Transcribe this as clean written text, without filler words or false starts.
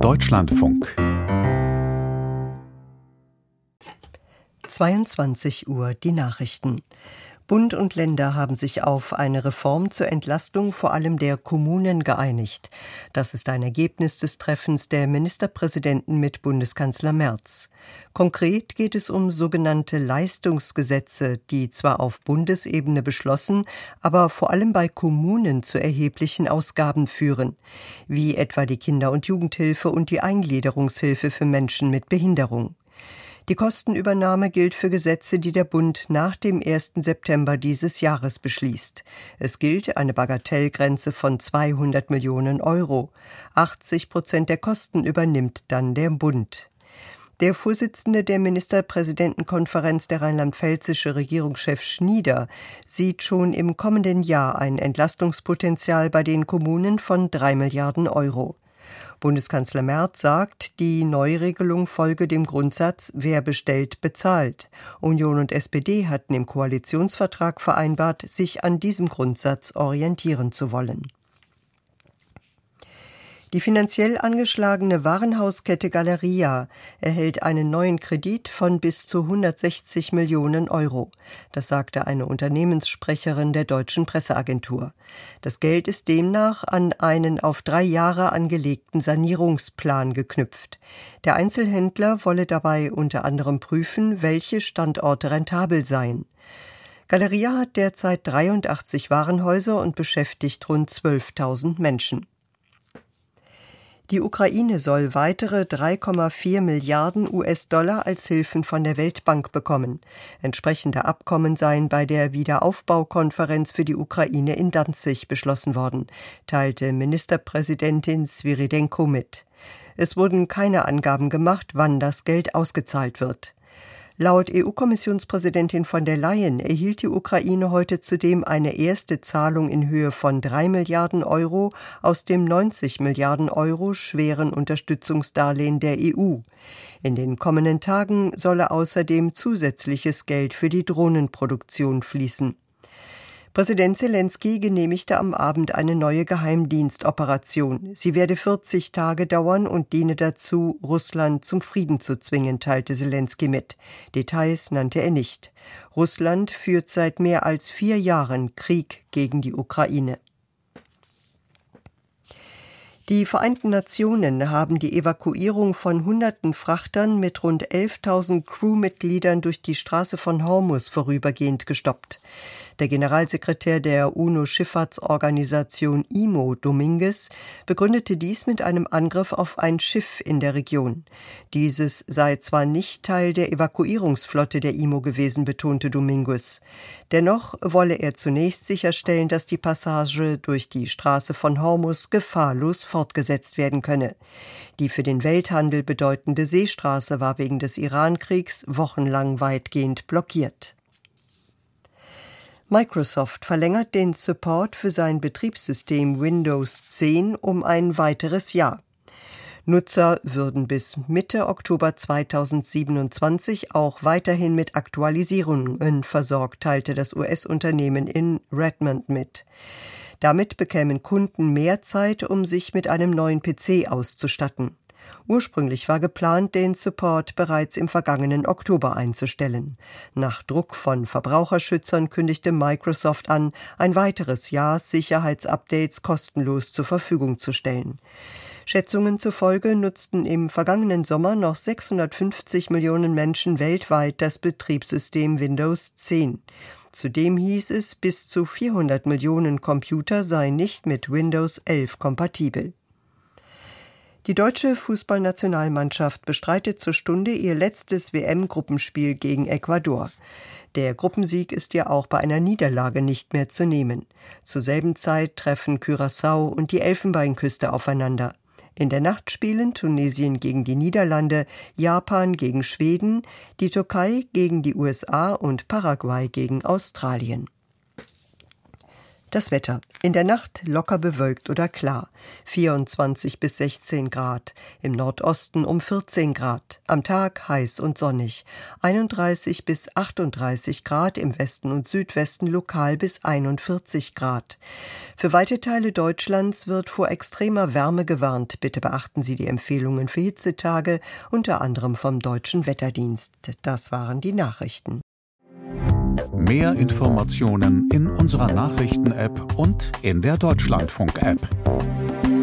Deutschlandfunk 22 Uhr die Nachrichten. Bund und Länder haben sich auf eine Reform zur Entlastung vor allem der Kommunen geeinigt. Das ist ein Ergebnis des Treffens der Ministerpräsidenten mit Bundeskanzler Merz. Konkret geht es um sogenannte Leistungsgesetze, die zwar auf Bundesebene beschlossen, aber vor allem bei Kommunen zu erheblichen Ausgaben führen, wie etwa die Kinder- und Jugendhilfe und die Eingliederungshilfe für Menschen mit Behinderung. Die Kostenübernahme gilt für Gesetze, die der Bund nach dem 1. September dieses Jahres beschließt. Es gilt eine Bagatellgrenze von 200 Millionen Euro. 80% der Kosten übernimmt dann der Bund. Der Vorsitzende der Ministerpräsidentenkonferenz, der rheinland-pfälzische Regierungschef Schnieder, sieht schon im kommenden Jahr ein Entlastungspotenzial bei den Kommunen von 3 Milliarden Euro. Bundeskanzler Merz sagt, die Neuregelung folge dem Grundsatz, wer bestellt, bezahlt. Union und SPD hatten im Koalitionsvertrag vereinbart, sich an diesem Grundsatz orientieren zu wollen. Die finanziell angeschlagene Warenhauskette Galeria erhält einen neuen Kredit von bis zu 160 Millionen Euro. Das sagte eine Unternehmenssprecherin der Deutschen Presseagentur. Das Geld ist demnach an einen auf 3 Jahre angelegten Sanierungsplan geknüpft. Der Einzelhändler wolle dabei unter anderem prüfen, welche Standorte rentabel seien. Galeria hat derzeit 83 Warenhäuser und beschäftigt rund 12.000 Menschen. Die Ukraine soll weitere 3,4 Milliarden US-Dollar als Hilfen von der Weltbank bekommen. Entsprechende Abkommen seien bei der Wiederaufbaukonferenz für die Ukraine in Danzig beschlossen worden, teilte Ministerpräsidentin Svyrydenko mit. Es wurden keine Angaben gemacht, wann das Geld ausgezahlt wird. Laut EU-Kommissionspräsidentin von der Leyen erhielt die Ukraine heute zudem eine erste Zahlung in Höhe von 3 Milliarden Euro aus dem 90 Milliarden Euro schweren Unterstützungsdarlehen der EU. In den kommenden Tagen solle außerdem zusätzliches Geld für die Drohnenproduktion fließen. Präsident Selenskyj genehmigte am Abend eine neue Geheimdienstoperation. Sie werde 40 Tage dauern und diene dazu, Russland zum Frieden zu zwingen, teilte Selenskyj mit. Details nannte er nicht. Russland führt seit mehr als 4 Jahren Krieg gegen die Ukraine. Die Vereinten Nationen haben die Evakuierung von hunderten Frachtern mit rund 11.000 Crewmitgliedern durch die Straße von Hormuz vorübergehend gestoppt. Der Generalsekretär der UNO-Schifffahrtsorganisation IMO, Dominguez, begründete dies mit einem Angriff auf ein Schiff in der Region. Dieses sei zwar nicht Teil der Evakuierungsflotte der IMO gewesen, betonte Dominguez. Dennoch wolle er zunächst sicherstellen, dass die Passage durch die Straße von Hormuz gefahrlos fortgesetzt werden könne. Die für den Welthandel bedeutende Seestraße war wegen des Irankriegs wochenlang weitgehend blockiert. Microsoft verlängert den Support für sein Betriebssystem Windows 10 um ein weiteres Jahr. Nutzer würden bis Mitte Oktober 2027 auch weiterhin mit Aktualisierungen versorgt, teilte das US-Unternehmen in Redmond mit. Damit bekämen Kunden mehr Zeit, um sich mit einem neuen PC auszustatten. Ursprünglich war geplant, den Support bereits im vergangenen Oktober einzustellen. Nach Druck von Verbraucherschützern kündigte Microsoft an, ein weiteres Jahr Sicherheitsupdates kostenlos zur Verfügung zu stellen. Schätzungen zufolge nutzten im vergangenen Sommer noch 650 Millionen Menschen weltweit das Betriebssystem Windows 10. Zudem hieß es, bis zu 400 Millionen Computer seien nicht mit Windows 11 kompatibel. Die deutsche Fußballnationalmannschaft bestreitet zur Stunde ihr letztes WM-Gruppenspiel gegen Ecuador. Der Gruppensieg ist ja auch bei einer Niederlage nicht mehr zu nehmen. Zur selben Zeit treffen Curaçao und die Elfenbeinküste aufeinander. In der Nacht spielen Tunesien gegen die Niederlande, Japan gegen Schweden, die Türkei gegen die USA und Paraguay gegen Australien. Das Wetter. In der Nacht locker bewölkt oder klar. 24 bis 16 Grad. Im Nordosten um 14 Grad. Am Tag heiß und sonnig. 31 bis 38 Grad, im Westen und Südwesten lokal bis 41 Grad. Für weite Teile Deutschlands wird vor extremer Wärme gewarnt. Bitte beachten Sie die Empfehlungen für Hitzetage, unter anderem vom Deutschen Wetterdienst. Das waren die Nachrichten. Mehr Informationen in unserer Nachrichten-App und in der Deutschlandfunk-App.